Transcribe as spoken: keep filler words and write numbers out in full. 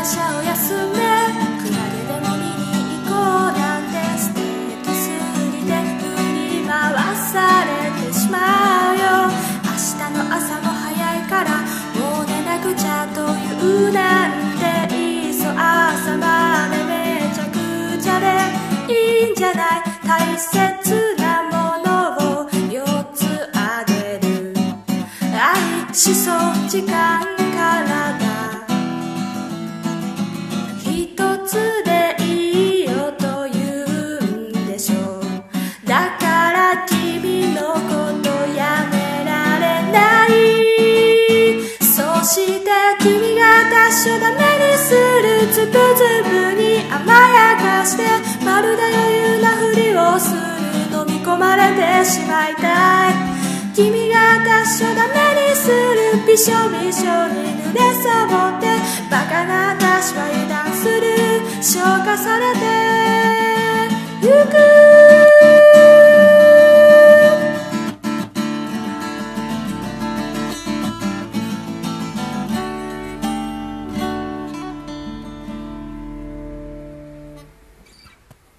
会社を休め、クラゲで飲みに行こうなんて素敵すぎて振り回されてしまうよ。明日の朝も早いからもう寝なくちゃというなんて言いそう。朝までめちゃくちゃでいいんじゃない。大切なものをよっつあげる。愛しそう時間からだ。一つでいいよと言うんでしょう。だから君のことやめられない。そして君が多少ダメにするつぶつぶに甘やかして、まるで余裕なふりをする。飲み込まれてしまいたい。君が多少ダメにする。びしょびしょに濡れそうってバカな私は油断する。消化されて